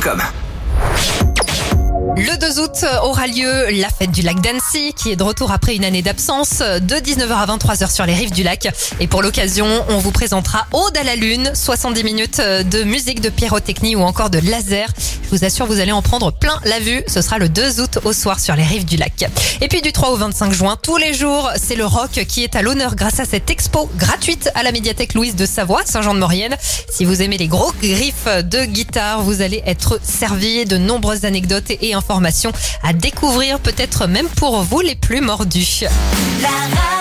Comme. Le 2 août aura lieu la fête du lac d'Annecy qui est de retour après une année d'absence de 19h à 23h sur les rives du lac. Et pour l'occasion, on vous présentera Aude à la Lune, 70 minutes de musique, de pyrotechnie ou encore de laser. Je vous assure, vous allez en prendre plein la vue. Ce sera le 2 août au soir sur les rives du lac. Et puis du 3 au 25 juin, tous les jours, c'est le rock qui est à l'honneur grâce à cette expo gratuite à la médiathèque Louise de Savoie, Saint-Jean-de-Maurienne. Si vous aimez les gros griffes de guitare, vous allez être servi de nombreuses anecdotes et informations à découvrir, peut-être même pour vous les plus mordus. La